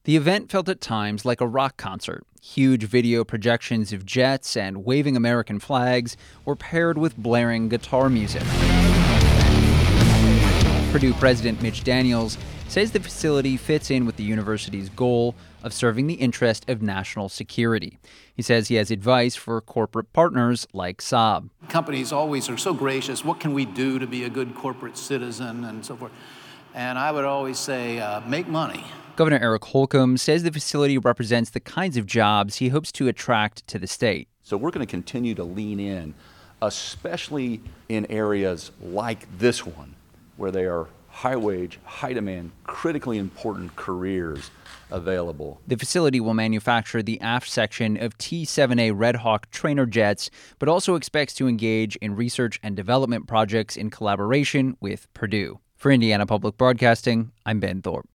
The event felt at times like a rock concert. Huge video projections of jets and waving American flags were paired with blaring guitar music. Purdue President Mitch Daniels says the facility fits in with the university's goal of serving the interest of national security. He says he has advice for corporate partners like Saab. Companies always are so gracious. What can we do to be a good corporate citizen and so forth? And I would always say, make money. Governor Eric Holcomb says the facility represents the kinds of jobs he hopes to attract to the state. So we're going to continue to lean in, especially in areas like this one, where there are high wage, high demand, critically important careers available. The facility will manufacture the aft section of T-7A Red Hawk trainer jets, but also expects to engage in research and development projects in collaboration with Purdue. For Indiana Public Broadcasting, I'm Ben Thorpe.